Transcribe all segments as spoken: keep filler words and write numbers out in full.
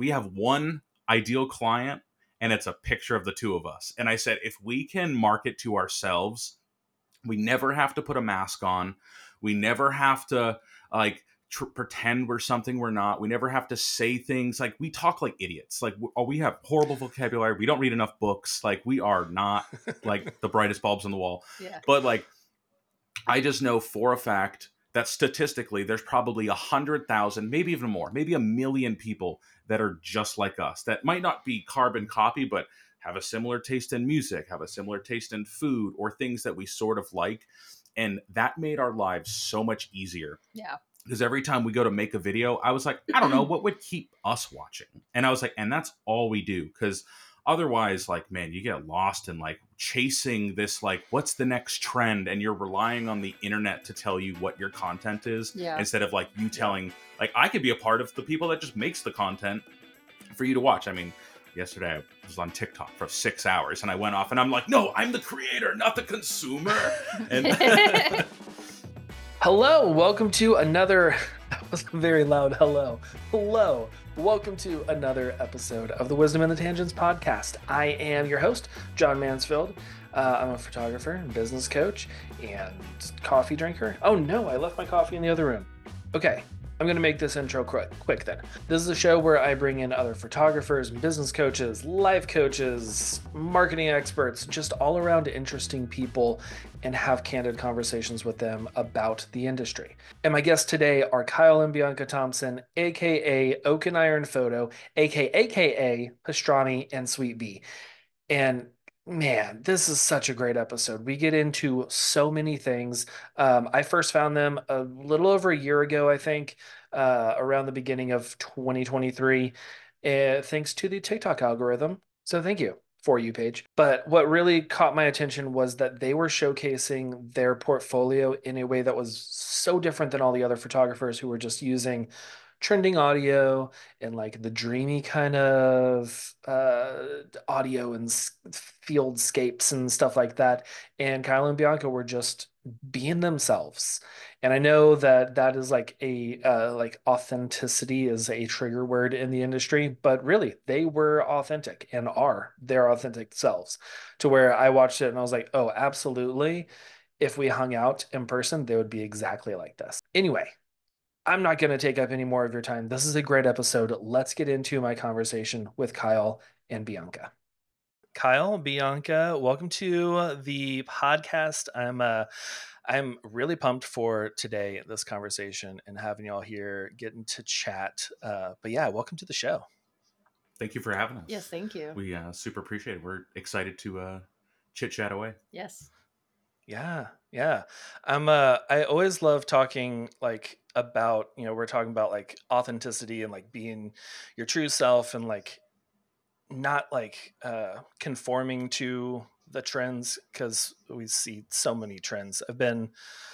we have one ideal client and it's a picture of the two of us. And I said, if we can market to ourselves, we never have to put a mask on. We never have to like tr- pretend we're something we're not. We never have to say things like we talk like idiots. Like oh, we have horrible vocabulary. We don't read enough books. Like we are not like the brightest bulbs on the wall. Yeah. But like, I just know for a fact that statistically there's probably a hundred thousand, maybe even more, maybe a million people that are just like us, that might not be carbon copy, but have a similar taste in music, have a similar taste in food, or things that we sort of like. And that made our lives so much easier. Yeah. Because every time we go to make a video, I was like, I don't know, what would keep us watching? And I was like, and that's all we do. Because otherwise, like, man, you get lost in like chasing this, like, what's the next trend? And you're relying on the internet to tell you what your content is. Yeah. Instead of like you telling, like, I could be a part of the people that just makes the content for you to watch. I mean, yesterday I was on TikTok for six hours and I went off and I'm like, no, I'm the creator, not the consumer. And Hello, welcome to another, that was a very loud hello. Hello, welcome to another episode of the Wisdom and the Tangents podcast. I am your host, John Mansfield. Uh, I'm a photographer and business coach and coffee drinker. Oh no, I left my coffee in the other room. Okay, I'm going to make this intro quick, quick then. This is a show where I bring in other photographers, business coaches, life coaches, marketing experts, just all around interesting people, and have candid conversations with them about the industry. And my guests today are Kyle and Bianca Thompson, aka Oak and Iron Photo, aka aka Pastrami and Sweet Bee. And man, this is such a great episode. We get into so many things. Um, I first found them a little over a year ago, I think, uh, around the beginning of twenty twenty-three, uh, thanks to the TikTok algorithm. So thank you. For you page. But what really caught my attention was that they were showcasing their portfolio in a way that was so different than all the other photographers who were just using trending audio and like the dreamy kind of uh, audio and fieldscapes and stuff like that. And Kyle and Bianca were just being themselves. And I know that that is like a uh, like authenticity is a trigger word in the industry, but really they were authentic and are their authentic selves, to where I watched it and I was like, oh, absolutely. If we hung out in person, they would be exactly like this. Anyway, I'm not going to take up any more of your time. This is a great episode. Let's get into my conversation with Kyle and Bianca. Kyle, Bianca, welcome to the podcast. I'm uh, I'm really pumped for today, this conversation, and having y'all here, getting to chat. Uh, but yeah, welcome to the show. thank you for having us. Yes, thank you. We uh, super appreciate it. We're excited to uh, chit chat away. Yes. Yeah, yeah. I'm uh I always love talking like about, you know, we're talking about like authenticity and like being your true self and like not like uh conforming to the trends, because we see so many trends. I've been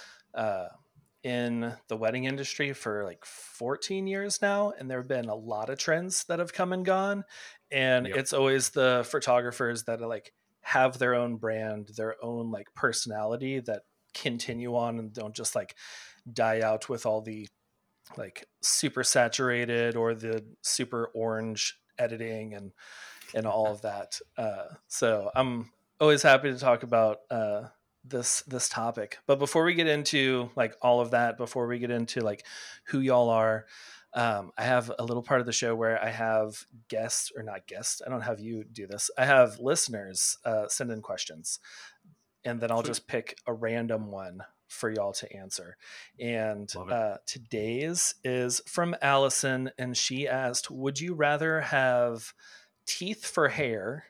uh in the wedding industry for like fourteen years now, and there have been a lot of trends that have come and gone, and Yep. it's always the photographers that are like have their own brand, their own like personality, that continue on and don't just like die out with all the like super saturated or the super orange editing and and all of that. Uh, so I'm always happy to talk about uh, this this topic. But before we get into like all of that, before we get into like who y'all are, um, I have a little part of the show where I have guests, or not guests. I don't have you do this. I have listeners uh, send in questions, and then I'll Sweet. just pick a random one for y'all to answer. And uh, today's is from Allison, and she asked, would you rather have teeth for hair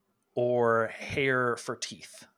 or hair for teeth?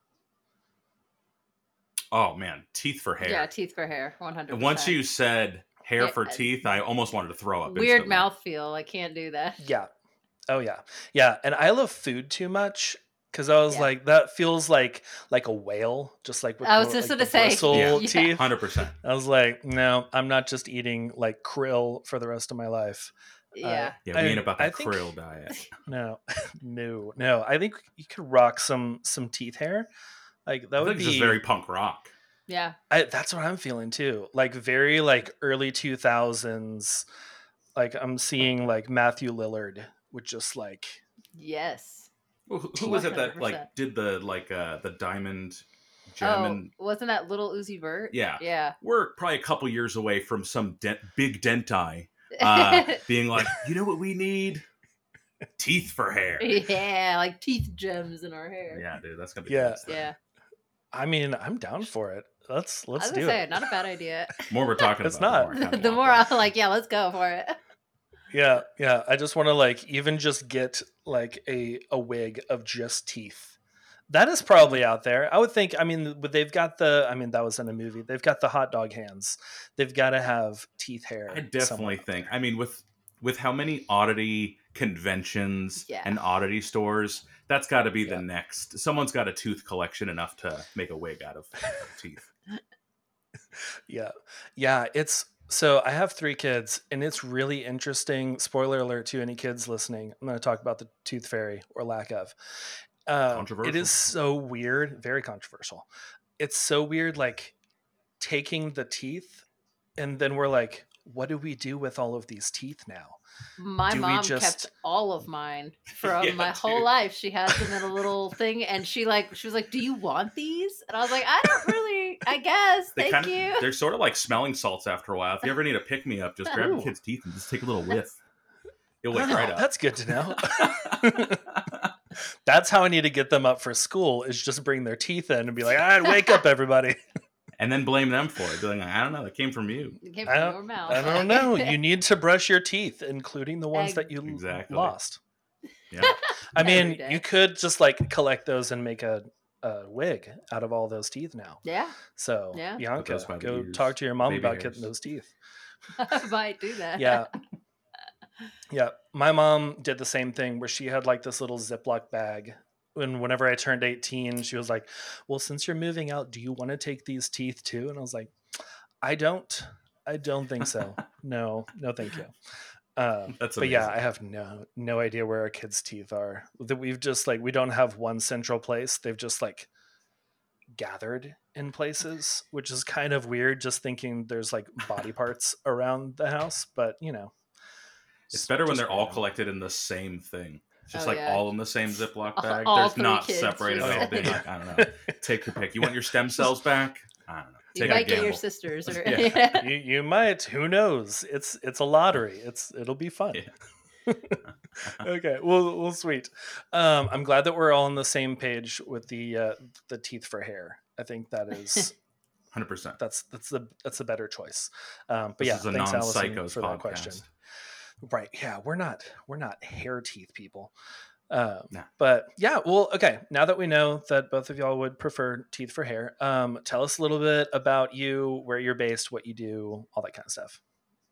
Oh man, teeth for hair. Yeah, teeth for hair, one hundred percent. And once you said hair Yeah, for teeth, I almost wanted to throw up. Weird instantly. mouthfeel. I can't do that. Yeah. Oh yeah. Yeah. And I love food too much, because I was Yeah. like, that feels like like a whale, just like with I was the, just like, gonna the say, bristle yeah. one teeth. hundred percent. I was like, no, I'm not just eating like krill for the rest of my life. Yeah. Yeah, I- we ain't about that I think- krill diet. No, no, no. I think you could rock some some teeth hair. Like that I would think be this is very punk rock. Yeah. I, that's what I'm feeling too. Like very like early two thousands, Like I'm seeing like Matthew Lillard with just like Yes. Who, who was it that one hundred percent. like did the like uh the diamond gem? Oh, And wasn't that little Uzi Vert? yeah, Yeah. we're probably a couple years away from some dent, big dentai uh, being like, you know what we need? Teeth for hair. Yeah, like teeth gems in our hair. Yeah, dude, that's gonna be Yeah. next thing. Yeah. I mean, I'm down for it. Let's let's I was do gonna say, it. not a bad idea. The more we're talking It's about, not. the more, I kinda The want more that. I'm like, yeah, let's go for it. Yeah, yeah. I just want to like even just get like a a wig of just teeth. That is probably out there. I would think. I mean, but they've got the. I mean, that was in a movie. They've got the hot dog hands. They've got to have teeth hair. I definitely somewhere out think. there. I mean, with with how many oddity conventions Yeah. and oddity stores, that's got to be Yeah. the next. Someone's got a tooth collection enough to make a wig out of teeth. Yeah, yeah. It's so I have three kids, and it's really interesting. Spoiler alert to any kids listening. I'm going to talk about the tooth fairy or lack of. Um, it Controversial. is so weird, very controversial. It's so weird, like taking the teeth, and then we're like, what do we do with all of these teeth now? My Do we mom just- kept all of mine from Yeah, my whole dude. life. She has them in a little thing, and she like she was like, "Do you want these?" And I was like, "I don't really. I guess. They Thank kind of you." they're sort of like smelling salts after a while. If you ever need a pick me up, just grab your Ooh. kid's teeth and just take a little whiff. You'll wake Oh, right up. that's good to know. That's how I need to get them up for school is just bring their teeth in and be like, all right, wake up, everybody. And then blame them for it. Be like, I don't know, that came from you. It came I from don't- your mouth. I don't know. You need to brush your teeth, including the ones that you l- Exactly. lost. Yeah. I Every mean, day. you could just like collect those and make a, a wig out of all those teeth now. Yeah, So, Yeah. Bianca, those by the go ears, talk to your mom baby about hairs. getting those teeth. I might do that. Yeah. Yeah. My mom did the same thing where she had like this little Ziploc bag. And whenever I turned eighteen, she was like, well, since you're moving out, do you want to take these teeth too? And I was like, I don't. I don't think so. No, no, thank you. Um, That's but yeah, amazing. I have no no idea where our kids' teeth are. That we've just like we don't have one central place. They've just like gathered in places, which is kind of weird. Just thinking there's like body parts around the house, but you know, It's better when just they're all random. collected in the same thing. It's just Oh, like yeah. all in the same Ziploc All- bag. all There's three not kids separated just- at all. Being like, I don't know. Take your pick. You want your stem cells back? I don't know. You Take a might get your gamble. sisters. Or, Yeah. you you might. Who knows? It's it's a lottery. It's it'll be fun. Yeah. Okay. Well, well, sweet. Um, I'm glad that we're all on the same page with the uh, the teeth for hair. I think that is one hundred percent. that's that's the that's the better choice. Um, but This yeah, is a thanks, Allison, non-psychos for that question. podcast. Right? Yeah, we're not we're not hair teeth people. Um, No. But yeah, well, okay. Now that we know that both of y'all would prefer teeth for hair, um, tell us a little bit about you, where you're based, what you do, all that kind of stuff.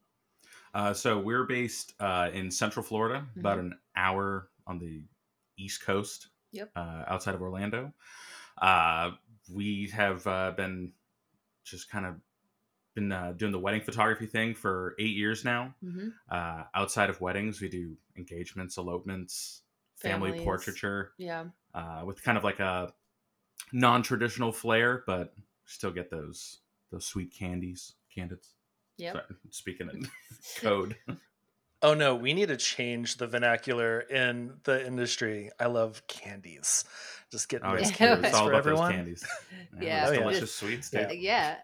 Uh, so we're based uh, in Central Florida, about Mhm. an hour on the East Coast, Yep. uh, outside of Orlando. Uh, we have uh, been just kind of been uh, doing the wedding photography thing for eight years now. Mhm. Uh, outside of weddings, we do engagements, elopements, family Families. portraiture, Yeah. uh, with kind of like a non-traditional flair, but still get those those sweet candies, candids. Yep. Sorry, speaking in code. Oh no, we need to change the vernacular in the industry. I love candies. Just getting Oh, those yeah. Yeah. candies It's all for about everyone. those candies. Yeah. those Oh, yeah. delicious sweets. Too. Yeah.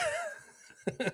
Yeah.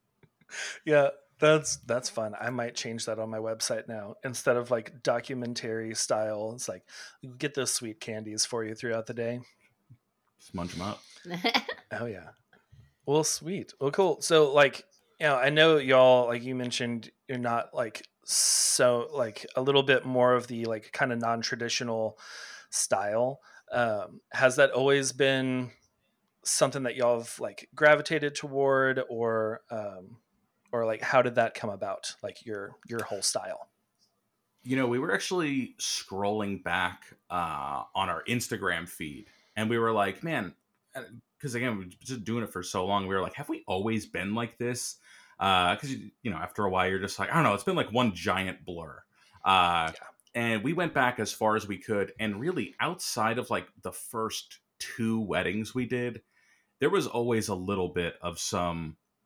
Yeah, that's that's fun. I might change that on my website now. Instead of like documentary style, it's like we get those sweet candies for you throughout the day. Smudge them up. Oh yeah. Well, sweet. Well, cool. So like, you know, I know y'all, like you mentioned, you're not like so like a little bit more of the like kind of non-traditional style. Um, has that always been something that y'all have like gravitated toward, or um, or like how did that come about? Like your your whole style. You know, we were actually scrolling back uh, on our Instagram feed, and we were like, man, because again, we've been just doing it for so long. We were like, have we always been like this? Because, you know, after a while, you're just like, I don't know, it's been like one giant blur. Uh, Yeah. And we went back as far as we could. And really, outside of like the first two weddings we did, there was always a little bit of some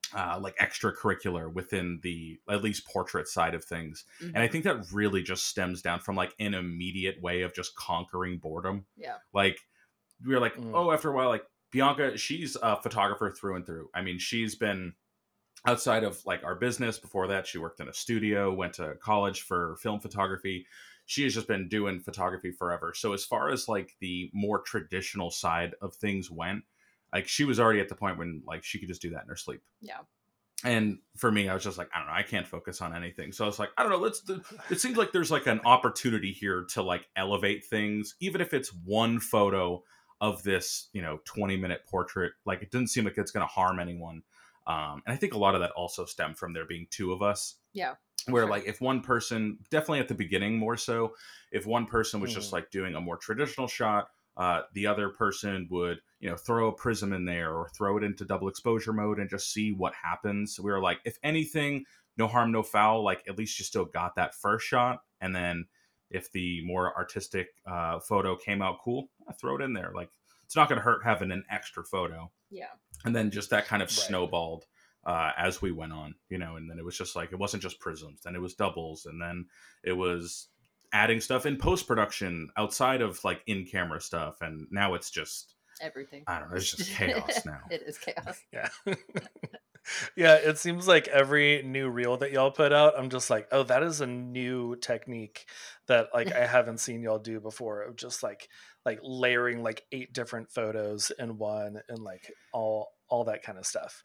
uh, like extracurricular within the at least portrait side of things. Mhm. And I think that really just stems down from like an immediate way of just conquering boredom. Yeah. Like we were like, Mm. oh, after a while, like Bianca, she's a photographer through and through. I mean, she's been outside of like our business. Before that, she worked in a studio, went to college for film photography. She has just been doing photography forever. So as far as like the more traditional side of things went, like she was already at the point when like she could just do that in her sleep. Yeah. And for me, I was just like, I don't know, I can't focus on anything. So I was like, I don't know, let's do, it seems like there's like an opportunity here to like elevate things, even if it's one photo of this, you know, twenty minute portrait. Like it doesn't seem like it's going to harm anyone. Um, and I think a lot of that also stemmed from there being two of us. Yeah. Where Sure. like if one person, definitely at the beginning more so, if one person was just Mhm. like doing a more traditional shot, uh, the other person would, you know, throw a prism in there or throw it into double exposure mode and just see what happens. We were like, if anything, no harm, no foul. Like at least you still got that first shot, and then if the more artistic uh, photo came out cool, I throw it in there. Like it's not going to hurt having an extra photo. Yeah. And then just that kind of Right. snowballed uh, as we went on, you know, and then it was just like, it wasn't just prisms, then it was doubles, and then it was adding stuff in post-production outside of like in-camera stuff, and now it's just, Everything. I don't know, it's just chaos now. It is chaos. Yeah. Yeah, it seems like every new reel that y'all put out, I'm just like, oh, that is a new technique that like I haven't seen y'all do before, of just like like layering like eight different photos in one, and like all all that kind of stuff.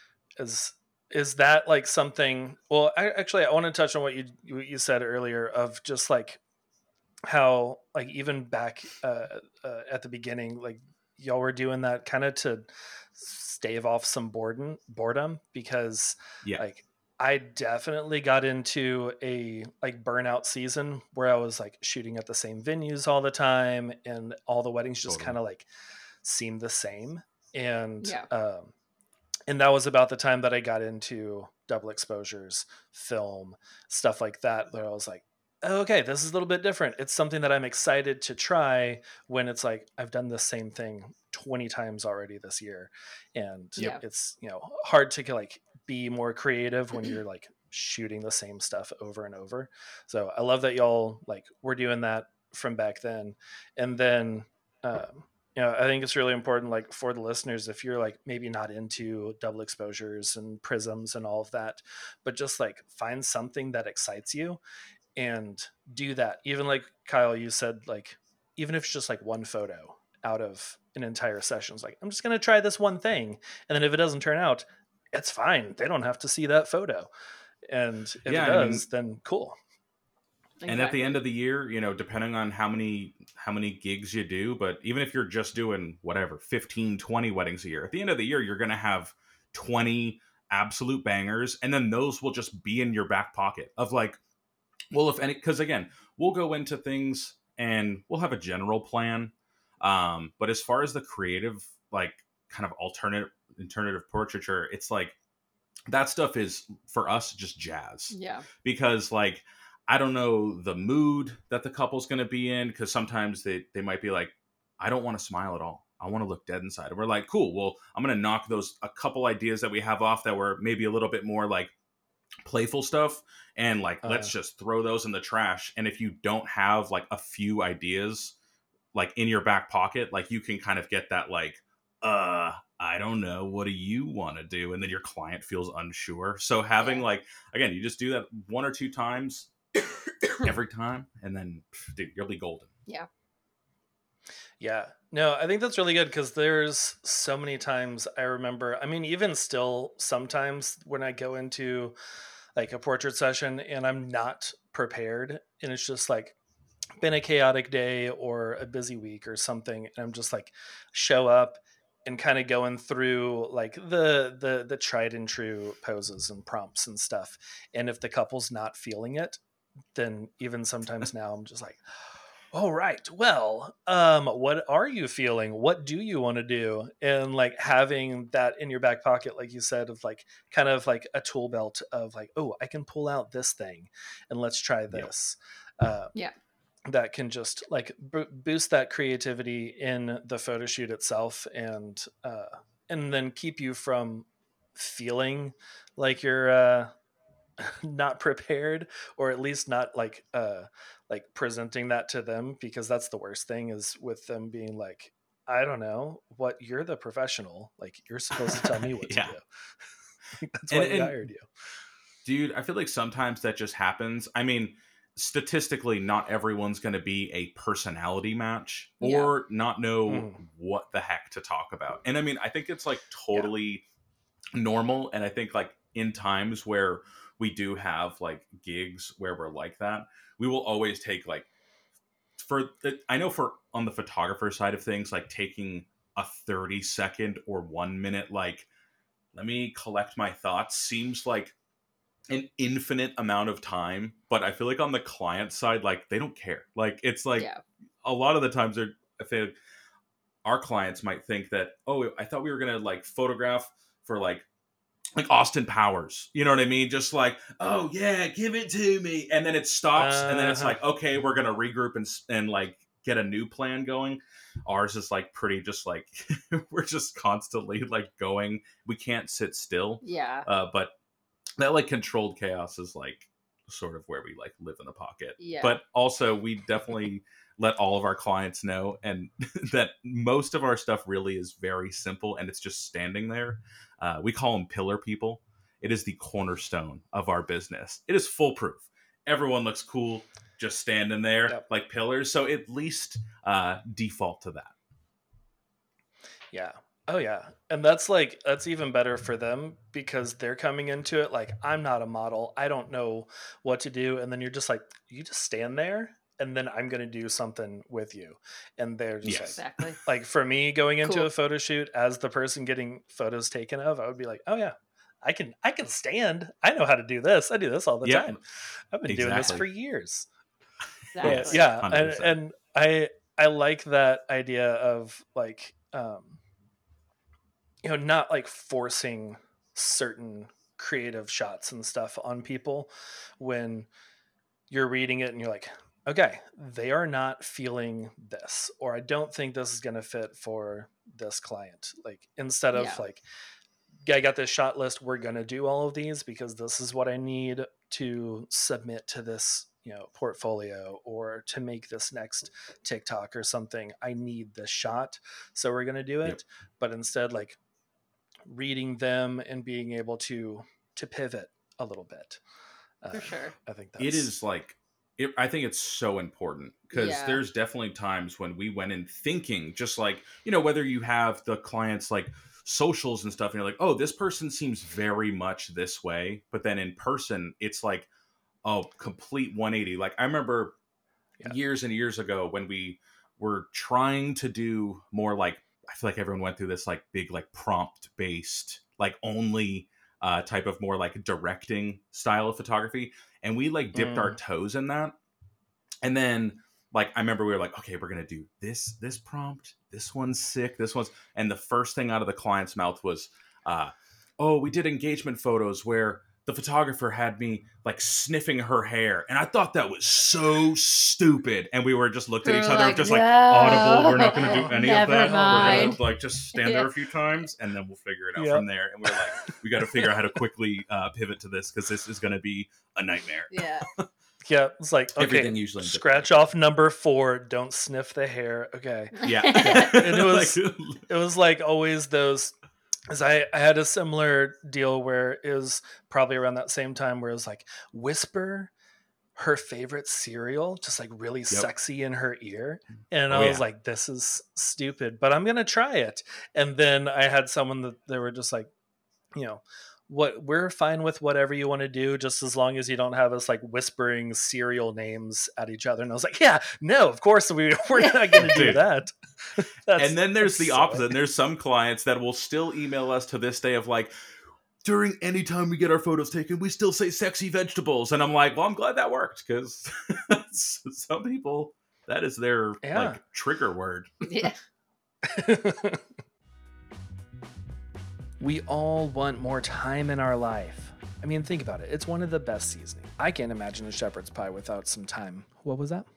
Is is that like something? Well, I, actually, I want to touch on what you what you said earlier of just like how like even back uh, uh, at the beginning, like y'all were doing that kind of to stave off some boredom boredom because Yeah. like I definitely got into a like burnout season where I was like shooting at the same venues all the time, and all the weddings just Totally. kind of like seemed the same. And Yeah. um and that was about the time that I got into double exposures, film, stuff like that, where I was like, "Oh, okay, this is a little bit different. It's something that I'm excited to try, when it's like I've done the same thing twenty times already this year. And Yeah. it's, you know, hard to like be more creative when you're like shooting the same stuff over and over. So I love that y'all like were doing that from back then. And then um you know, I think it's really important, like for the listeners, if you're like maybe not into double exposures and prisms and all of that, but just like find something that excites you and do that. Even like Kyle, you said, like, even if it's just like one photo out of an entire session, it's like, I'm just going to try this one thing. And then if it doesn't turn out, it's fine. They don't have to see that photo. And if Yeah, it I mean- does, then cool. And at the end of the year, you know, depending on how many how many gigs you do, but even if you're just doing whatever, fifteen, twenty weddings a year, at the end of the year, you're going to have twenty absolute bangers, and then those will just be in your back pocket of like, well, if any, because again, we'll go into things and we'll have a general plan, um, but as far as the creative, like kind of alternative alternative portraiture, it's like that stuff is for us just jazz. Yeah. Because like I don't know the mood that the couple's going to be in, because sometimes they they might be like, I don't want to smile at all, I want to look dead inside, and we're like, cool, well, I'm going to knock those a couple ideas that we have off that were maybe a little bit more like playful stuff, and like Uh. let's just throw those in the trash. And if you don't have like a few ideas like in your back pocket, like you can kind of get that like, uh I don't know, what do you want to do? And then your client feels unsure. So having Yeah. like, again, you just do that one or two times every time, and then pff, dude, you'll be golden. Yeah. No, I think that's really good, because there's so many times I remember, I mean, even still sometimes when I go into like a portrait session and I'm not prepared, and it's just like been a chaotic day or a busy week or something, and I'm just like show up and kind of going through like the the the tried and true poses and prompts and stuff. And if the couple's not feeling it, then even sometimes now I'm just like, all right, well, um, what are you feeling? What do you want to do? And like having that in your back pocket, like you said, of like kind of like a tool belt of like, oh, I can pull out this thing and let's try this. Uh, Yeah. that can just like b- boost that creativity in the photo shoot itself, and uh, and then keep you from feeling like you're uh, not prepared, or at least not like uh, like presenting that to them, because that's the worst thing is with them being like, I don't know what, you're the professional, like you're supposed to tell me what Yeah. to do. Like, that's And- why we and- hired you. Dude, I feel like sometimes that just happens. I mean, statistically, not everyone's going to be a personality match or not know Mhm. what the heck to talk about. And I mean, I think it's like totally normal. And I think like in times where we do have like gigs where we're like that, we will always take like, for the, I know for on the photographer side of things, like taking a thirty second or one minute, like, let me collect my thoughts seems like an infinite amount of time. But I feel like on the client side, like they don't care. Like it's like Yeah. a lot of the times they're, I feel our clients might think that, oh, I thought we were gonna like photograph for like like Austin Powers, you know what I mean? Just like, oh yeah, give it to me, and then it stops, uh-huh. and then it's like, okay, we're gonna regroup and and like get a new plan going. Ours is like pretty, just like we're just constantly like going. We can't sit still. Yeah. Uh, but that like controlled chaos is like sort of where we like live in the pocket. Yeah. But also we definitely let all of our clients know, and that most of our stuff really is very simple, and it's just standing there. Uh, we call them pillar people. It is the cornerstone of our business. It is foolproof. Everyone looks cool just standing there yep. like pillars. So at least uh, default to that. Yeah. Oh yeah. And that's like, that's even better for them because they're coming into it like, I'm not a model. I don't know what to do. And then you're just like, you just stand there and then I'm going to do something with you. And they're just yes. like, exactly. Like for me going into Cool. a photo shoot as the person getting photos taken of, I would be like, oh yeah, I can, I can stand. I know how to do this. I do this all the yep. time. I've been exactly. doing this for years. Exactly. But yeah. one And, hundred percent. and I, I like that idea of like, um, you know, not like forcing certain creative shots and stuff on people when you're reading it and you're like, okay, they are not feeling this, or I don't think this is going to fit for this client. Like instead of Yeah. like, yeah, I got this shot list. We're going to do all of these because this is what I need to submit to this, you know, portfolio or to make this next TikTok or something. I need this shot. So we're going to do it. Yep. But instead, like, reading them and being able to to pivot a little bit For uh, sure. I think that's it is like it, I think it's so important because Yeah. there's definitely times when we went in thinking just like, you know, whether you have the clients like socials and stuff and you're like, oh, this person seems very much this way, but then in person it's like oh, complete one eighty. Like I remember Yeah. years and years ago when we were trying to do more like, I feel like everyone went through this like big, like prompt based, like only uh, type of more like directing style of photography. And we like dipped Mm. our toes in that. And then like, I remember we were like, okay, we're going to do this, this prompt, this one's sick, this one's, and the first thing out of the client's mouth was, uh, oh, we did engagement photos where the photographer had me like sniffing her hair. And I thought that was so stupid. And we were just looked at We're each other, like, just like "No, audible. We're not going to do any never of that. We're mind." going to like just stand Yeah. there a few times and then we'll figure it out Yep. from there. And we we're like, we got to figure out how to quickly uh, pivot to this because this is going to be a nightmare. Yeah. Yeah, it's like, okay, Everything usually ends up scratch off number four, don't sniff the hair. Okay. Yeah. And it was- Like, It was like always those, because I, I had a similar deal where it was probably around that same time where it was like, whisper her favorite cereal, just like really sexy in her ear. And Oh, I was yeah. like, this is stupid, but I'm going to try it. And then I had someone that they were just like, you know, what we're fine with whatever you want to do, just as long as you don't have us like whispering cereal names at each other. And I was like, yeah, no, of course we, we're not going to do Dude. that. That's- and then there's that's the silly. opposite. And there's some clients that will still email us to this day of like, during any time we get our photos taken, we still say sexy vegetables. And I'm like, well, I'm glad that worked because some people, that is their Yeah. like trigger word. Yeah. We all want more time in our life. I mean, think about it. It's one of the best seasoning. I can't imagine a shepherd's pie without some time. What was that?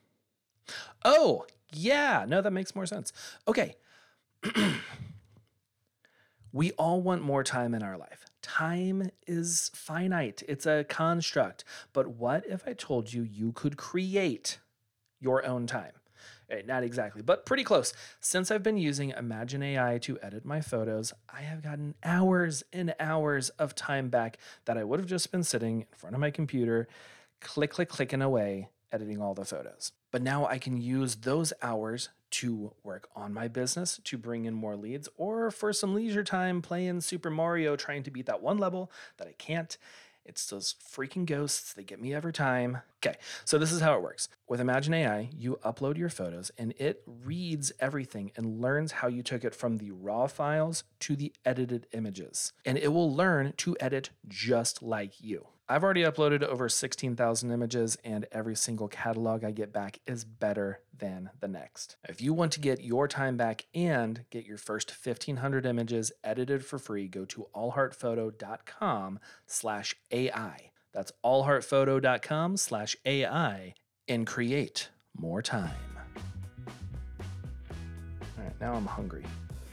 Oh, yeah. No, that makes more sense. Okay. We all want more time in our life. Time is finite. It's a construct. But what if I told you you could create your own time? Eh, Not exactly, but pretty close. Since I've been using Imagine A I to edit my photos, I have gotten hours and hours of time back that I would have just been sitting in front of my computer, click, click, clicking away, editing all the photos. But now I can use those hours to work on my business, to bring in more leads, or for some leisure time playing Super Mario, trying to beat that one level that I can't. It's those freaking ghosts. They get me every time. Okay, so this is how it works. With Imagine A I, you upload your photos and it reads everything and learns how you took it from the raw files to the edited images. And it will learn to edit just like you. I've already uploaded over sixteen thousand images, and every single catalog I get back is better than the next. If you want to get your time back and get your first fifteen hundred images edited for free, go to allheartphoto.com slash AI. That's allheartphoto.com slash AI and create more time. All right, now I'm hungry.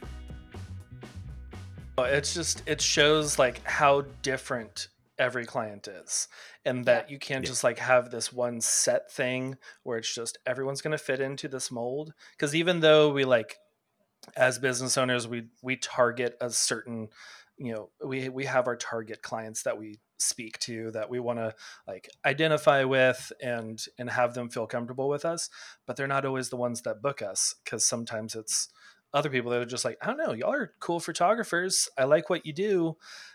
It's just, it shows like how different every client is, and that you can't Yeah. just like have this one set thing where it's just everyone's going to fit into this mold. Because even though we like, as business owners, we we target a certain, you know, we we have our target clients that we speak to, that we want to like identify with and and have them feel comfortable with us, but they're not always the ones that book us, because sometimes it's other people that are just like, I don't know, y'all are cool photographers, I like what you do,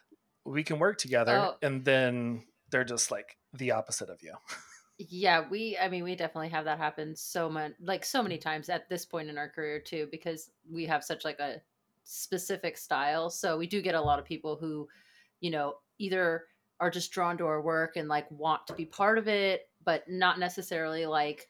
we can work together. Oh. And then they're just like the opposite of you. Yeah, we I mean we definitely have that happen so much, like so many times at this point in our career too, because we have such like a specific style. So we do get a lot of people who, you know, either are just drawn to our work and like want to be part of it, but not necessarily like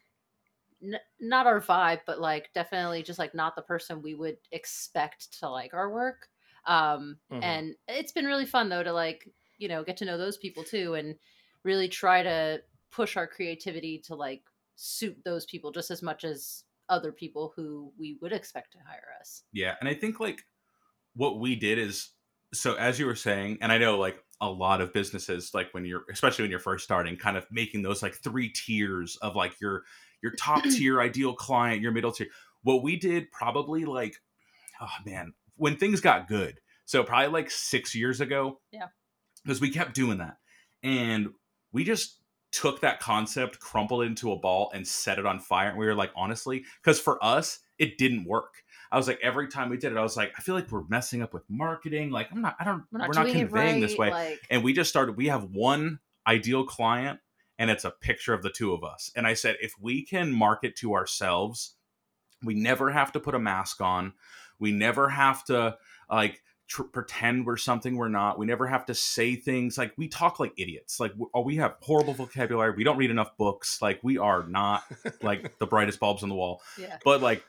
n- not our vibe, but like definitely just like not the person we would expect to like our work. Um, Mhm. and it's been really fun though to like, you know, get to know those people too and really try to push our creativity to like suit those people just as much as other people who we would expect to hire us. Yeah, and I think like what we did is, so as you were saying, and I know like a lot of businesses, like when you're, especially when you're first starting, kind of making those like three tiers of like your your top tier ideal client, your middle tier. What we did probably like, oh man, when things got good. So probably like six years ago. Yeah. Because we kept doing that. And we just took that concept, crumpled it into a ball, and set it on fire. And we were like, honestly, because for us, it didn't work. I was like, every time we did it, I was like, I feel like we're messing up with marketing. Like, I'm not, I don't, We're not, we're not doing it conveying right, this way. Like, And we just started, we have one ideal client, and it's a picture of the two of us. And I said, if we can market to ourselves, we never have to put a mask on. We never have to like tr- pretend we're something we're not. We never have to say things like we talk like idiots. Like we, oh, we have horrible vocabulary. We don't read enough books. Like we are not like the brightest bulbs on the wall. yeah. But like,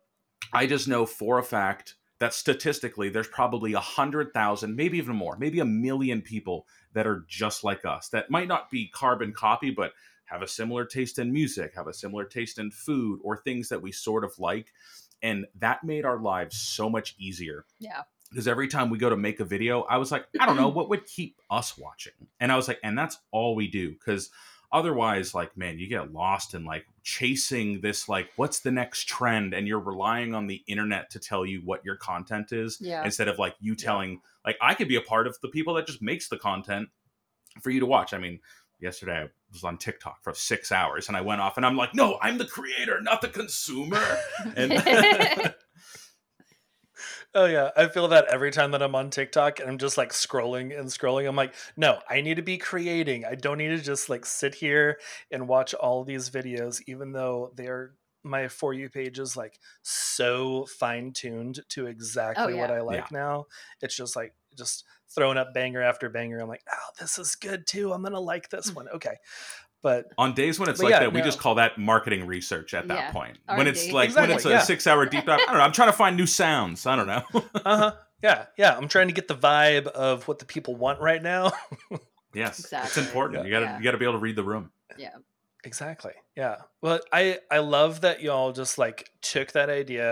I just know for a fact that statistically, there's probably a hundred thousand, maybe even more, maybe a million people that are just like us. That might not be carbon copy, but have a similar taste in music, have a similar taste in food, or things that we sort of like. And that made our lives so much easier. Yeah. Because every time we go to make a video, I was like, I don't know, what would keep us watching? And I was like, and that's all we do. Because otherwise, like, man, you get lost in like chasing this, like, what's the next trend? And you're relying on the internet to tell you what your content is. Yeah. Instead of like you telling, like, I could be a part of the people that just makes the content for you to watch. I mean, yesterday I was on TikTok for six hours and I went off and I'm like, no, I'm the creator, not the consumer. And Oh yeah, I feel that every time that I'm on TikTok and I'm just like scrolling and scrolling. I'm like, no, I need to be creating. I don't need to just like sit here and watch all these videos, even though they're my For You page is like so fine tuned to exactly Oh, what yeah. I like now. It's just like just throwing up banger after banger. I'm like, oh, this is good too. I'm gonna like this one. Okay, but on days when it's But like yeah, that, we no. just call that marketing research at that Yeah, point. R When and D. it's like, when it's Exactly, a yeah. six hour deep dive, I don't know, I'm trying to find new sounds. I don't know. uh huh, yeah, yeah. I'm trying to get the vibe of what the people want right now. Yes, Exactly. it's important. Yeah. You gotta, Yeah. you gotta be able to read the room. Yeah. Exactly. Yeah. Well, I I love that y'all just like took that idea,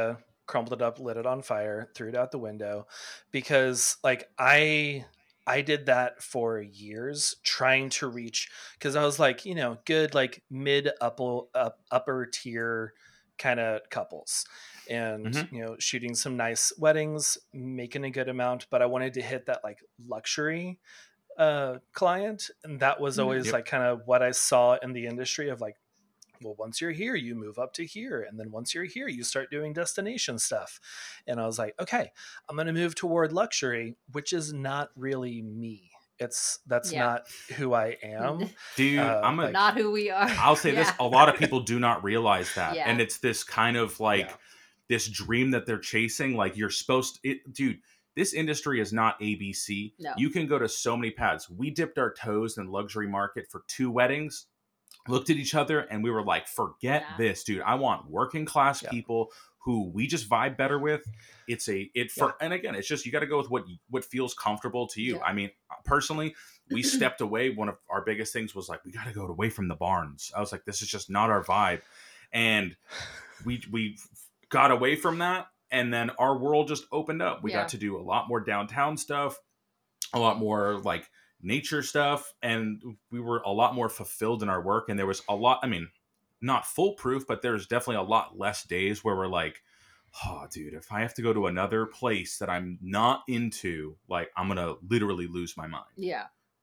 crumpled it up, lit it on fire, threw it out the window, because like I I did that for years trying to reach, because I was like, you know, good like mid upper up, upper tier kind of couples, and Mhm. you know, shooting some nice weddings, making a good amount, but I wanted to hit that like luxury uh client, and that was Mhm. always Yep. like kind of what I saw in the industry of like, well, once you're here, you move up to here. And then once you're here, you start doing destination stuff. And I was like, okay, I'm going to move toward luxury, which is not really me. It's that's Yeah. not who I am. Dude, Uh, I'm a like, Not who we are. I'll say this, Yeah. a lot of people do not realize that. Yeah. And it's this kind of like Yeah. this dream that they're chasing. Like you're supposed to, it, dude, this industry is not A B C. No. You can go to so many paths. We dipped our toes in the luxury market for two weddings, looked at each other, and we were like, forget Nah. this, dude. I want working class Yeah. people who we just vibe better with. It's a it for Yeah. and again, it's just you got to go with what what feels comfortable to you. Yeah. I mean, personally, we stepped away. One of our biggest things was like, we got to go away from the barns. I was like, this is just not our vibe, and we we got away from that, and then our world just opened up. We Yeah. got to do a lot more downtown stuff, a lot more like nature stuff, and we were a lot more fulfilled in our work. And there was a lot, I mean, not foolproof, but there's definitely a lot less days where we're like, oh dude, if I have to go to another place that I'm not into, like I'm gonna literally lose my mind. Yeah.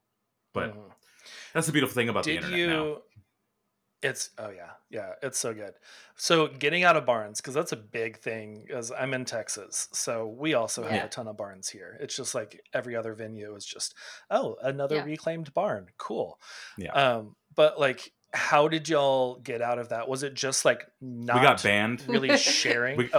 But Mhm. that's the beautiful thing about the Did internet you now. It's oh yeah, yeah, it's so good. So getting out of barns, because that's a big thing. As I'm in Texas, so we also have Yeah. a ton of barns here. It's just like every other venue is just, oh, another Yeah. reclaimed barn, cool. Yeah. Um, but like, how did y'all get out of that? Was it just like We got not banned. really sharing? We- oh.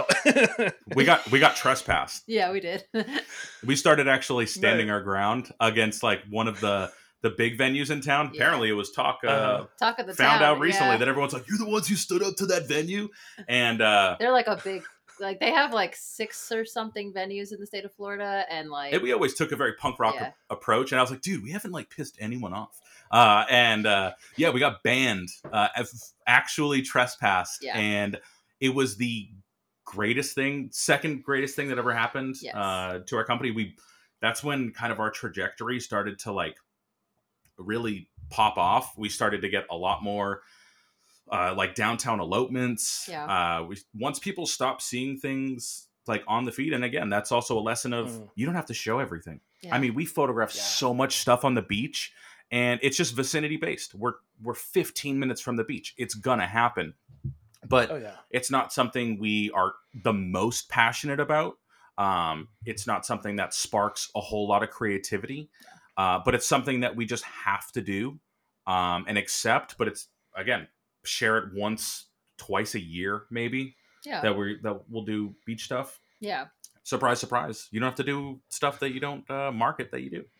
We got we got trespassed. Yeah, we did. We started actually standing Nice. our ground against like one of the the big venues in town. Yeah. Apparently, it was talk. Uh, Uh-huh. Talk of the found town. out recently yeah. that everyone's like, "You're the ones who stood up to that venue," and uh, They're like a big, like they have like six or something venues in the state of Florida, and like and we always took a very punk rock Yeah. a- approach. And I was like, "Dude, we haven't like pissed anyone off." Uh, and uh, yeah, we got banned, uh, as- actually trespassed, Yeah. and it was the greatest thing, second greatest thing that ever happened Yes. uh, to our company. We that's when kind of our trajectory started to like really pop off. We started to get a lot more uh, like downtown elopements. Yeah. Uh, we once people stop seeing things like on the feed, and again, that's also a lesson of Mm. you don't have to show everything. Yeah. I mean, we photograph Yeah. so much stuff on the beach, and it's just vicinity based. We're we're fifteen minutes from the beach. It's gonna happen, but Oh yeah. it's not something we are the most passionate about. Um, it's not something that sparks a whole lot of creativity, uh, but it's something that we just have to do um, and accept. But it's again, share it once, twice a year, maybe yeah, that we that we'll do beach stuff. yeah, Surprise, surprise! You don't have to do stuff that you don't uh, market that you do.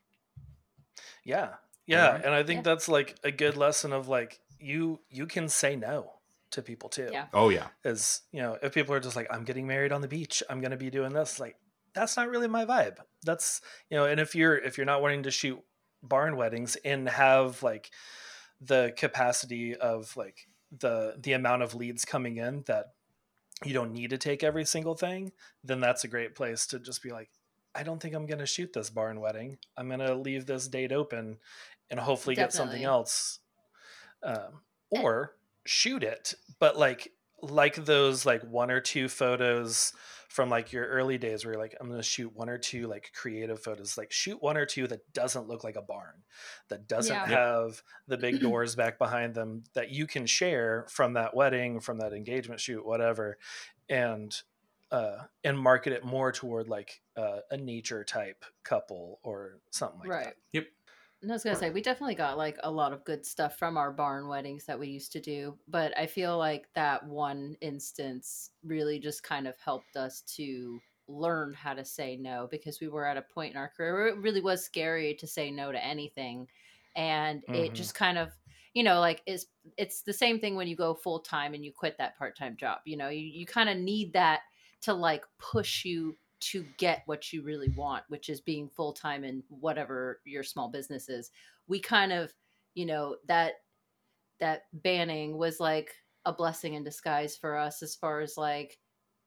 Yeah. Yeah. Alright. And I think Yeah. that's like a good lesson of like you you can say no to people too. Yeah. Oh yeah, Is, you know, if people are just like, I'm getting married on the beach, I'm gonna be doing this, like that's not really my vibe. That's, you know, and if you're if you're not wanting to shoot barn weddings and have like the capacity of like the the amount of leads coming in that you don't need to take every single thing, then that's a great place to just be like, I don't think I'm going to shoot this barn wedding. I'm going to leave this date open and hopefully get something Definitely. else. Um, Eh. or shoot it, but like like those like one or two photos from like your early days where you're like, I'm going to shoot one or two like creative photos, like shoot one or two that doesn't look like a barn, that doesn't Yeah. Yep. have the big doors back behind them, that you can share from that wedding, from that engagement shoot, whatever, and uh and market it more toward like uh, a nature type couple or something like right. that. yep. And I was gonna say we definitely got like a lot of good stuff from our barn weddings that we used to do, but I feel like that one instance really just kind of helped us to learn how to say no, because we were at a point in our career where it really was scary to say no to anything, and it Mhm. just kind of, you know, like is it's the same thing when you go full time and you quit that part time job. You know, you you kind of need that to like push you to get what you really want, which is being full time in whatever your small business is. We kind of, you know, that that banning was like a blessing in disguise for us, as far as like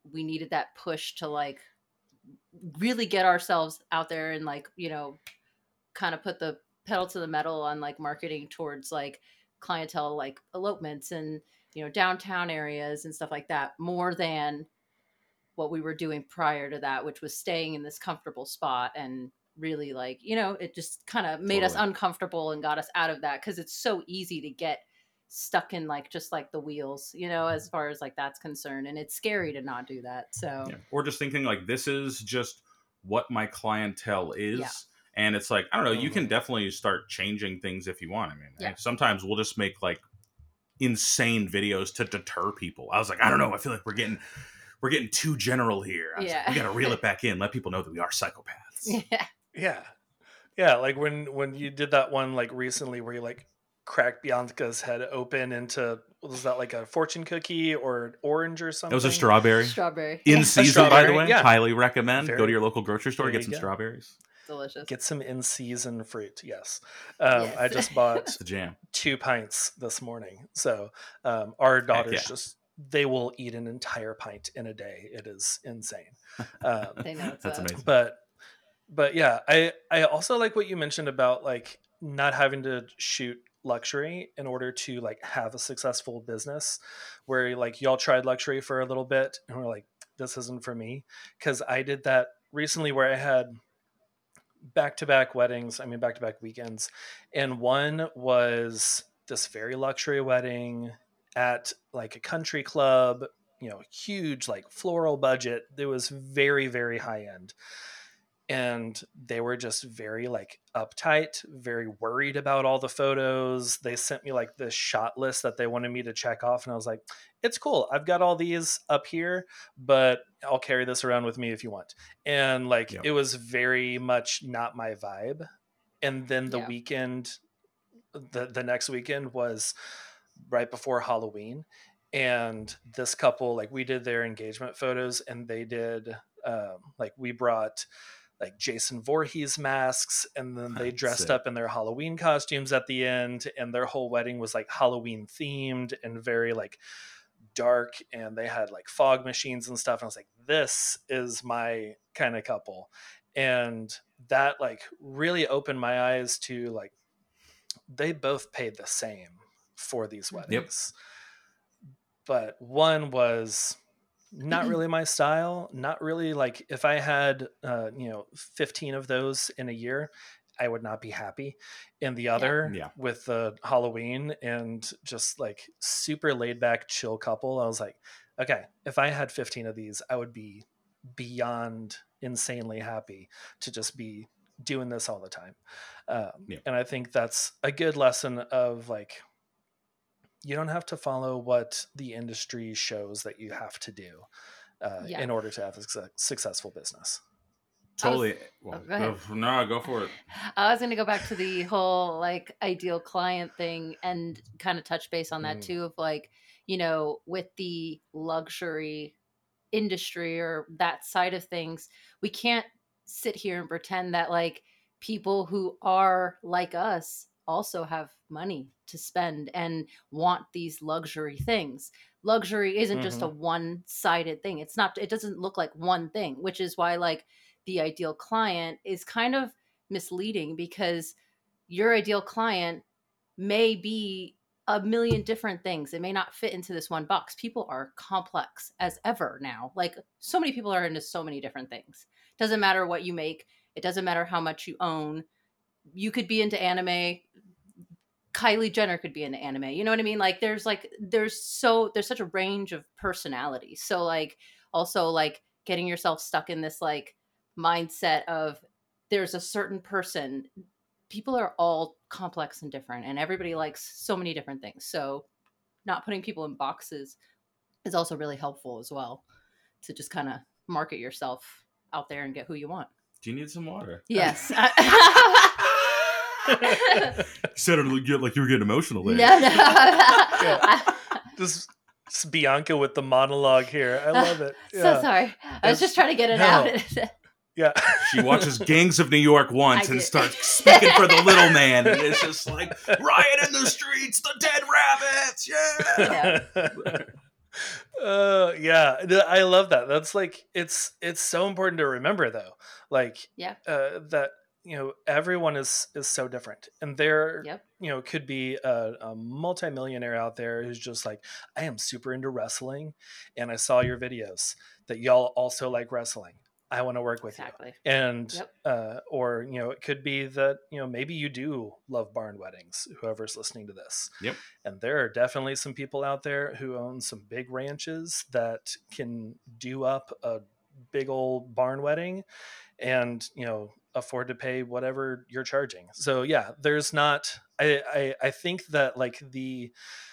we needed that push to like really get ourselves out there and like, you know, kind of put the pedal to the metal on like marketing towards like clientele, like elopements and, you know, downtown areas and stuff like that, more than what we were doing prior to that, which was staying in this comfortable spot. And really like, you know, it just kind of made totally. us uncomfortable and got us out of that, because it's so easy to get stuck in like just like the wheels, you know, as far as like that's concerned, and it's scary to not do that. So yeah. Or just thinking like, this is just what my clientele is. Yeah. And it's like, I don't know, mm-hmm. you can definitely start changing things if you want. I mean, yeah. sometimes we'll just make like insane videos to deter people. I was like, I don't know, I feel like we're getting we're getting too general here. I was yeah. like, we got to reel it back in, let people know that we are psychopaths. Yeah. Yeah. Yeah, like when when you did that one like recently where you like cracked Bianca's head open into, was that like a fortune cookie or orange or something? It was a strawberry. Strawberry. In season, strawberry, by the way. Yeah. Highly recommend. Very, go to your local grocery store, get some go. strawberries. Delicious. Get some in season fruit. Yes. Um, yes. I just bought the jam. two pints this morning. So um, our daughters yeah. just, they will eat an entire pint in a day. It is insane. Um, they know it's that's up. amazing. But, but yeah, I, I also like what you mentioned about like not having to shoot luxury in order to like have a successful business, where like y'all tried luxury for a little bit and we're like, this isn't for me. Cause I did that recently where I had back-to-back weddings. I mean, back-to-back weekends. And one was this very luxury wedding at like a country club, you know, huge, like floral budget. It was very, very high end. And they were just very like uptight, very worried about all the photos. They sent me like this shot list that they wanted me to check off. And I was like, it's cool. I've got all these up here, but I'll carry this around with me if you want. And like, yep. it was very much not my vibe. And then the yeah. weekend, the, the next weekend was right before Halloween. And this couple, like we did their engagement photos and they did, um, like we brought like Jason Voorhees masks, and then they dressed up in their Halloween costumes at the end, and their whole wedding was like Halloween themed and very like dark, and they had like fog machines and stuff. And I was like, this is my kind of couple. And that like really opened my eyes to like, they both paid the same for these weddings. Yep. But one was not really my style. Not really like, if I had, uh, you know, fifteen of those in a year, I would not be happy. And the other yeah. Yeah. with the Halloween and just like super laid back, chill couple, I was like, okay, if I had fifteen of these, I would be beyond insanely happy to just be doing this all the time. Um, yeah. And I think that's a good lesson of like, you don't have to follow what the industry shows that you have to do uh, yeah. in order to have a su- successful business. Totally. Was, well, oh, go, no, go for it. I was going to go back to the whole like ideal client thing and kind of touch base on that mm. too, of like, you know, with the luxury industry or that side of things, we can't sit here and pretend that like people who are like us also have money to spend and want these luxury things. Luxury isn't mm-hmm. just a one-sided thing. It's not, it doesn't look like one thing, which is why like the ideal client is kind of misleading, because your ideal client may be a million different things. It may not fit into this one box. People are complex as ever now. Like so many people are into so many different things. Doesn't matter what you make. It doesn't matter how much you own. You could be into anime. Kylie Jenner could be into anime. You know what I mean? Like there's like, there's so, there's such a range of personalities. So like also like getting yourself stuck in this like mindset of there's a certain person. People are all complex and different, and everybody likes so many different things. So not putting people in boxes is also really helpful as well, to just kind of market yourself out there and get who you want. Do you need some water? Yes. You said it like you were getting emotional there. No, no. Yeah. This, this Bianca with the monologue here. I love it. Yeah. So sorry. I was just trying to get it no. out. Yeah. She watches Gangs of New York once and starts speaking for the little man. And it's just like, riot in the streets, the dead rabbits. Yeah. yeah. Uh, yeah, th- I love that. That's like it's it's so important to remember though, like Yeah. uh, that you know everyone is is so different, and there Yep. you know could be a, a multimillionaire out there who's just like, I am super into wrestling, and I saw your videos that y'all also like wrestling. I want to work with you. Exactly. And Yep. uh, or you know it could be that you know maybe you do love barn weddings. Whoever's listening to this, Yep. and there are definitely some people out there who own some big ranches that can do up a big old barn wedding and, you know, afford to pay whatever you're charging. So yeah, there's not, I, I, I think that like the,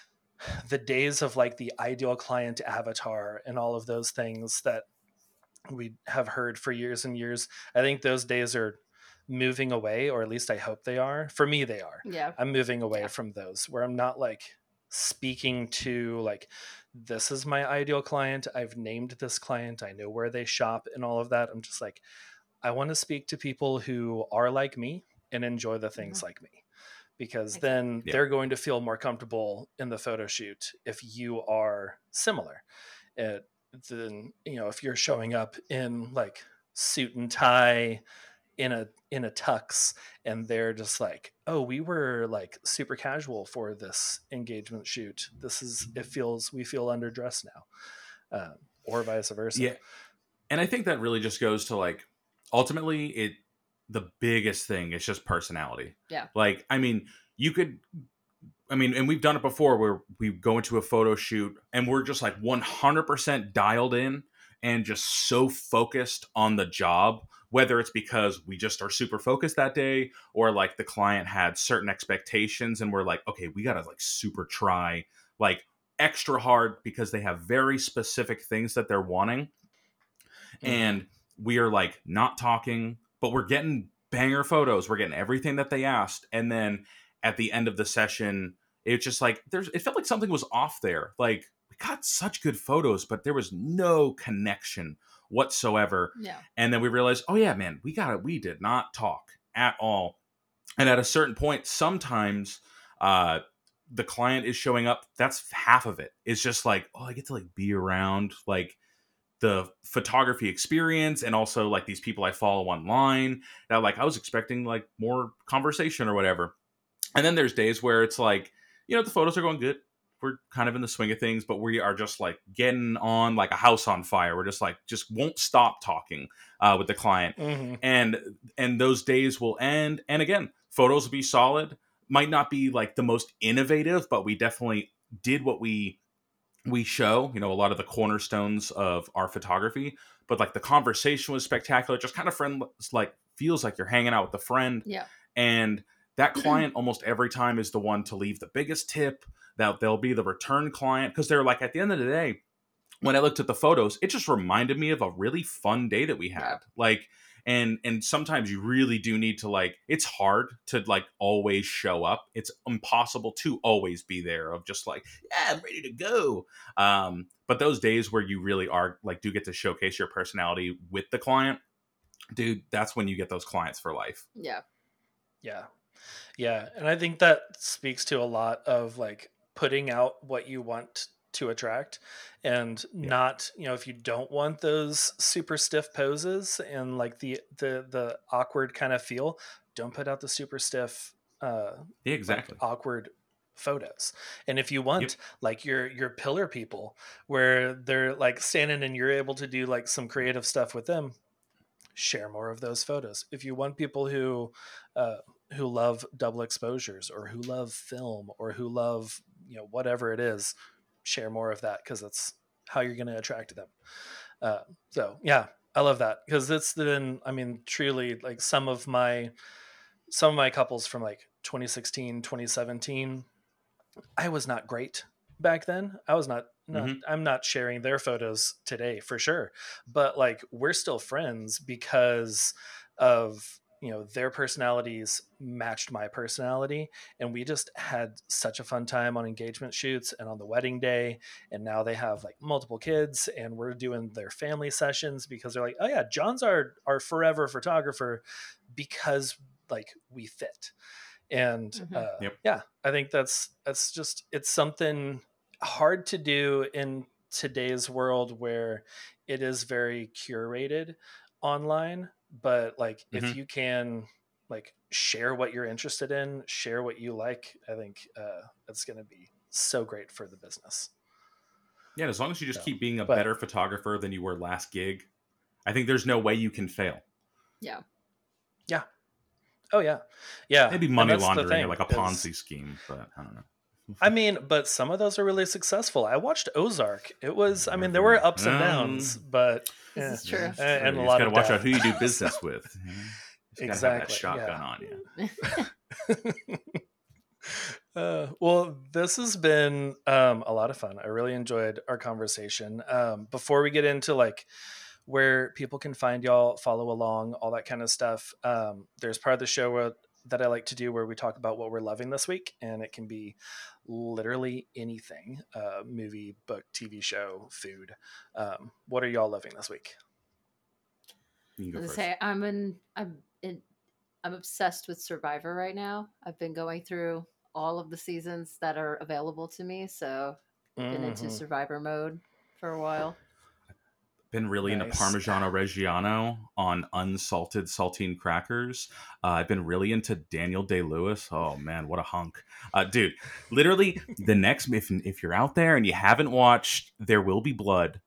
the days of like the ideal client avatar and all of those things that we have heard for years and years, I think those days are moving away, or at least I hope they are. For me, they are. Yeah. I'm moving away Yeah. from those where I'm not like speaking to like, this is my ideal client. I've named this client. I know where they shop and all of that. I'm just like, I want to speak to people who are like me and enjoy the things Mhm. like me, because Exactly. then Yeah. they're going to feel more comfortable in the photo shoot if you are similar. It, then you know if you're showing up in like suit and tie in a in a tux, and they're just like, oh, we were like super casual for this engagement shoot, this is it feels we feel underdressed now, um, or vice versa. Yeah. And I think that really just goes to like ultimately it the biggest thing is just personality. Yeah. Like, I mean, you could I mean, and we've done it before where we go into a photo shoot and we're just like one hundred percent dialed in and just so focused on the job, whether it's because we just are super focused that day or like the client had certain expectations and we're like, okay, we got to like super try like extra hard because they have very specific things that they're wanting. Mhm. And we are like not talking, but we're getting banger photos. We're getting everything that they asked. And then at the end of the session, it's just like there's it felt like something was off there. Like we got such good photos, but there was no connection whatsoever. Yeah. And then we realized, oh yeah, man, we got it. We did not talk at all. And at a certain point, sometimes uh the client is showing up. That's half of it. It's just like, oh, I get to like be around like the photography experience and also like these people I follow online that like I was expecting like more conversation or whatever. And then there's days where it's like, you know, the photos are going good. We're kind of in the swing of things, but we are just like getting on like a house on fire. We're just like just won't stop talking uh, with the client. Mhm. And and those days will end. And again, photos will be solid. Might not be like the most innovative, but we definitely did what we we show, you know, a lot of the cornerstones of our photography, but like the conversation was spectacular. Just kind of friend, like feels like you're hanging out with a friend. Yeah. And that client almost every time is the one to leave the biggest tip. That they'll be the return client because they're like, at the end of the day, when I looked at the photos, it just reminded me of a really fun day that we had. Yeah. Like, and and sometimes you really do need to like. It's hard to like always show up. It's impossible to always be there. Of just like, yeah, I'm ready to go. Um, but those days where you really are like, do get to showcase your personality with the client, dude, that's when you get those clients for life. Yeah. Yeah. Yeah. And I think that speaks to a lot of like putting out what you want to attract, and Yeah. not, you know, if you don't want those super stiff poses and like the the the awkward kind of feel, don't put out the super stiff uh Yeah, like exactly. awkward photos. And if you Yep. want like your your pillar people where they're like standing and you're able to do like some creative stuff with them, share more of those photos. If you want people who uh, who love double exposures or who love film or who love, you know, whatever it is, share more of that, because that's how you're going to attract them. Uh, so yeah, I love that, because it's been, I mean, truly like some of my some of my couples from like twenty sixteen, twenty seventeen, I was not great back then. I was not not Mm-hmm. I'm not sharing their photos today for sure. But like we're still friends because of, you know, their personalities matched my personality, and we just had such a fun time on engagement shoots and on the wedding day. And now they have like multiple kids and we're doing their family sessions because they're like, "Oh yeah, John's our our forever photographer," because like we fit. And Mhm. uh, Yep. yeah, I think that's that's just, it's something hard to do in today's world where it is very curated online, but like Mhm. if you can like share what you're interested in, share what you like, I think uh, it's going to be so great for the business. Yeah, as long as you just So, keep being a but- better photographer than you were last gig, I think there's no way you can fail. Yeah. Yeah. Oh yeah. Yeah. Maybe And money that's the laundering thing, or like a is- Ponzi scheme, but I don't know. I mean, but some of those are really successful. I watched Ozark. It was, I mean, there were ups and downs, but This yeah. is true. That's And- and a you lot just gotta of watch out downs. who you do business with. You know? You just gotta have that Exactly, shotgun yeah. on you. uh, well, this has been um, a lot of fun. I really enjoyed our conversation. Um, before we get into like where people can find y'all, follow along, all that kind of stuff, um, there's part of the show where, that I like to do where we talk about what we're loving this week, and it can be literally anything: uh, movie, book, T V show, food. Um, what are y'all loving this week? You can go As I first. say, I'm in. I'm in. I'm obsessed with Survivor right now. I've been going through all of the seasons that are available to me, so I've been into Mhm. Survivor mode for a while. Been really into Nice. Parmigiano Reggiano on unsalted saltine crackers. Uh, I've been really into Daniel Day-Lewis. Oh man, what a hunk, uh, dude! Literally, the next if if you're out there and you haven't watched There Will Be Blood,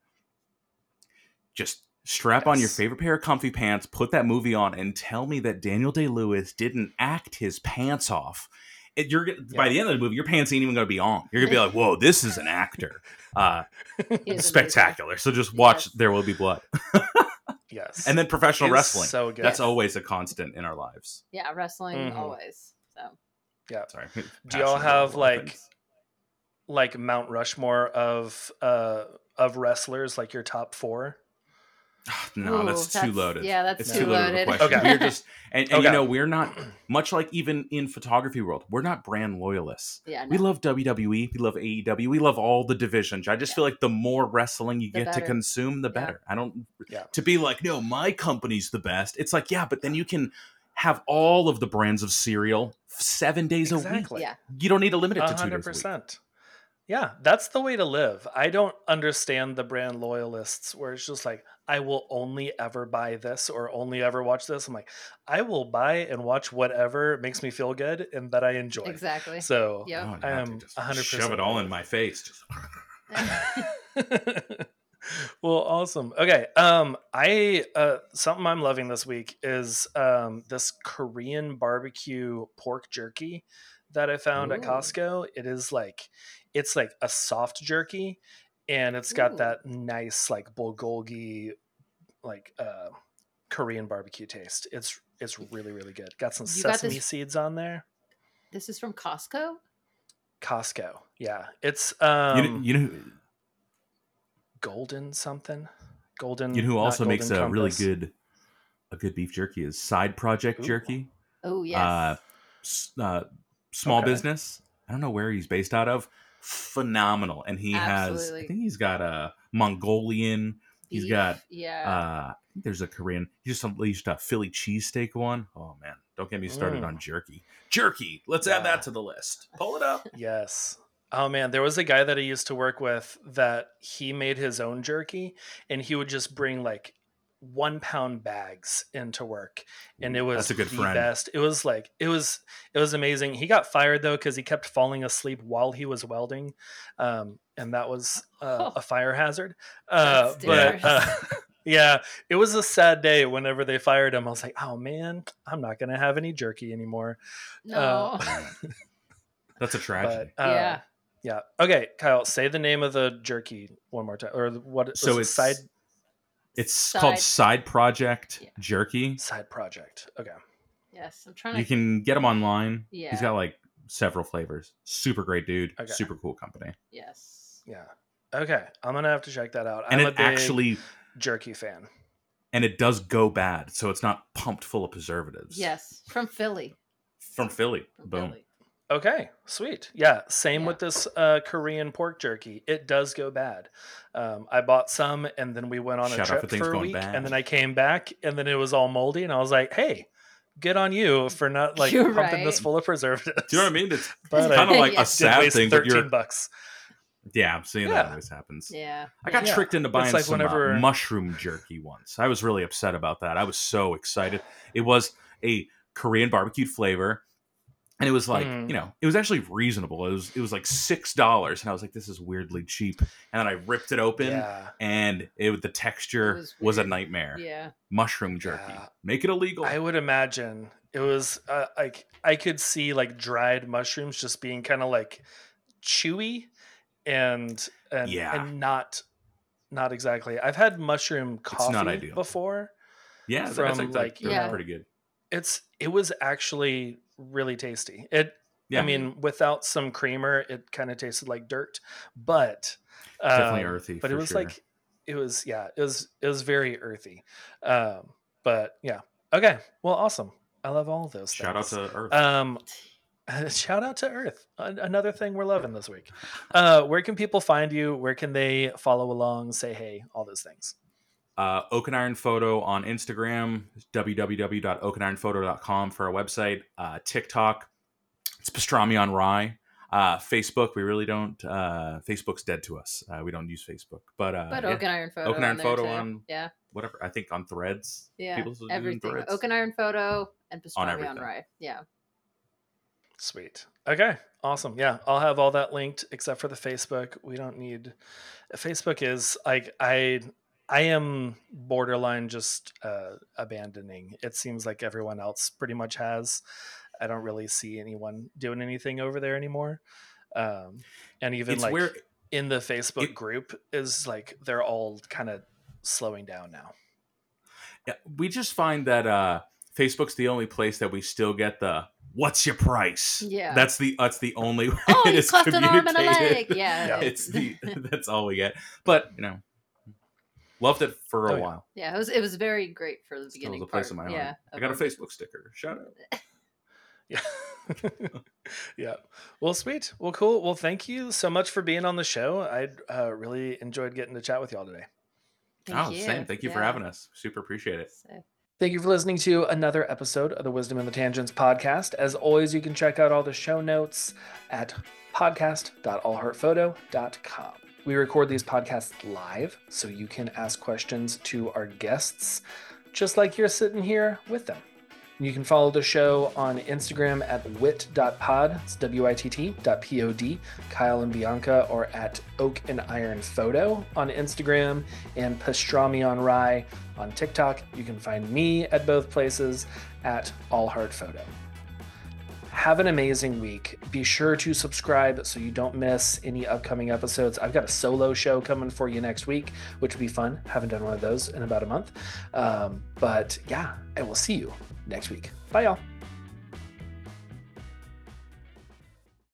just strap on your Yes. favorite pair of comfy pants, put that movie on, and tell me that Daniel Day-Lewis didn't act his pants off. It, you're by Yeah. the end of the movie, your pants ain't even going to be on. You're going to be like, "Whoa, this is an actor." Uh, He is spectacular. So just watch Yes. There Will Be Blood. Yes. And then professional It's wrestling. so good. That's Yes. always a constant in our lives. amazing. Yeah, wrestling Mhm. always. So Yeah. Sorry. Do y'all Passionate about have, a lot of like, things. like Mount Rushmore of uh of wrestlers, like your top four? No, Ooh, that's too that's- loaded. yeah, that's it's too too loaded of a loaded. question. Okay. We're just and, and Okay. you know, we're not much like even in photography world, we're not brand loyalists. yeah, no. We love W W E, we love A E W, we love all the divisions. I just Yeah. feel like the more wrestling you The get better. to consume, the Yeah. better. I don't Yeah. to be like, no, my company's the best. It's like, yeah, but then you can have all of the brands of cereal seven days a week. Exactly. Yeah. You don't need to limit it A to two hundred days a week. percent. Yeah, that's the way to live. I don't understand the brand loyalists where it's just like, I will only ever buy this or only ever watch this. I'm like, I will buy and watch whatever makes me feel good and that I enjoy. Exactly. So Yep. Oh, I yeah, am dude, just one hundred percent shove it all with in my face. Just well, awesome. Okay. Um, I uh something I'm loving this week is um this Korean barbecue pork jerky that I found at Ooh. Costco. It is like it's like a soft jerky and it's got Ooh. that nice like bulgogi like uh Korean barbecue taste. It's it's really, really good. Got some You got sesame this- seeds on there. This is from Costco. Costco. Yeah. It's um you know, you know, golden something. Golden. you know who not also makes a Golden really Compass. good, a good beef jerky is Side Project Ooh. Jerky. Oh yes. Uh, s- uh, small Okay. business. I don't know where he's based out of. Phenomenal, and he has. Absolutely. I think he's got a Mongolian. He's Beef, got. yeah. Uh, I think there's a Korean. He just unleashed a Philly cheesesteak one. Oh man, don't get me started Mm. on jerky. Jerky. Let's Yeah. add that to the list. Pull it up. Yes. Oh man, there was a guy that I used to work with that he made his own jerky and he would just bring like one pound bags into work and it was That's a good the friend. best. It was like it was it was amazing. He got fired though because he kept falling asleep while he was welding, um, and that was uh, a fire hazard. Uh, That's but dangerous. uh, yeah, it was a sad day whenever they fired him. I was like, oh man, I'm not gonna have any jerky anymore. no. That's a tragedy. But, uh, yeah. yeah. Okay, Kyle, say the name of the jerky one more time, or what? So was it? it's side It's Side- called Side Project Yeah. Jerky. side project. Okay. Yes. I'm trying to. You can get him online. Yeah. He's got like several flavors. Super great dude. Okay. Super cool company. Yes. Yeah. Okay, I'm gonna have to check that out. And I'm a it big actually jerky fan. and it does go bad, so it's not pumped full of preservatives. Yes. From Philly. From Philly. From Boom. Philly. Okay, sweet. Yeah, same Yeah. with this uh, Korean pork jerky. It does go bad. Um, I bought some, and then we went on Shout a out trip for things for a going week, bad. and then I came back, and then it was all moldy, and I was like, "Hey, good on you for not like You're pumping this right. full of preservatives." Do you know what I mean? It's, But it's kind of I like Yeah. a did sad waste thing, but thirteen you're bucks. Yeah, I'm seeing Yeah. that always happens. Yeah. I got Yeah. tricked into buying like some whenever- uh, mushroom jerky once. I was really upset about that. I was so excited. It was a Korean barbecued flavor, and it was like, Mm. you know, it was actually reasonable. It was it was like six dollars, and I was like, this is weirdly cheap. And then I ripped it open, Yeah. and it the texture It was was, a weird. nightmare. Yeah. Mushroom jerky, Yeah. make it illegal. I would imagine it was uh, like I could see like dried mushrooms just being kind of like chewy and and Yeah. and not not exactly. I've had mushroom coffee not ideal. before. yeah, that's from, like, like, they're you know- pretty good. It's it was actually really tasty. It Yeah, I mean, without some creamer, it kind of tasted like dirt, but Definitely um, earthy, But it for was sure. like it was yeah, it was it was very earthy. Um, but yeah, okay, well, awesome. I love all of those. shout out things. to Earth. Um, shout out to Earth. An- Another thing we're loving this week. Uh, where can people find you? Where can they follow along? Say hey, all those things. Uh, Oak and Iron Photo on Instagram, w w w dot oak and iron photo dot com for our website. Uh, TikTok, it's Pastrami on Rye. Uh, Facebook, we really don't. Uh, Facebook's dead to us. Uh, we don't use Facebook, but uh, But yeah, Oak and Iron Photo. Oak and Iron on there Photo too. on- Yeah. whatever. I think on Threads. Yeah. People still using Everything. Threads. Oak and Iron Photo and Pastrami on, everything. Rye. Yeah. Sweet. Okay. Awesome. Yeah, I'll have all that linked except for the Facebook. We don't need Facebook is like I I am borderline just uh, abandoning. It seems like everyone else pretty much has. I don't really see anyone doing anything over there anymore. Um, and even It's like where in the Facebook it- group is like they're all kind of slowing down now. yeah, we just find that uh, Facebook's the only place that we still get the "What's your price?" Yeah. that's the that's the only way Oh, it you is cost an arm and a leg. communicated. Yeah. Yeah. it's the that's all we get. But you know, loved it for a Oh, yeah. while. Yeah. It was it was very great for the Still beginning. the place part. in my heart. Yeah. I got a of- Facebook sticker. Shout out. Yeah. Yeah. Well, sweet. Well, cool. Well, thank you so much for being on the show. I uh, really enjoyed getting to chat with y'all today. Thank oh, you. same. Thank you for Yeah. having us. Super appreciate it. So- Thank you for listening to another episode of the Wisdom and the Tangents podcast. As always, you can check out all the show notes at podcast dot all heart photo dot com. We record these podcasts live, so you can ask questions to our guests, just like you're sitting here with them. You can follow the show on Instagram at wit dot pod, it's W I T T dot P O D, Kyle and Bianca, or at Oak and Iron Photo on Instagram, and Pastrami on Rye on TikTok. You can find me at both places at All Heart Photo. Have an amazing week. Be sure to subscribe so you don't miss any upcoming episodes. I've got a solo show coming for you next week, which will be fun. Haven't done one of those in about a month. Um, but yeah, I will see you next week. Bye, y'all.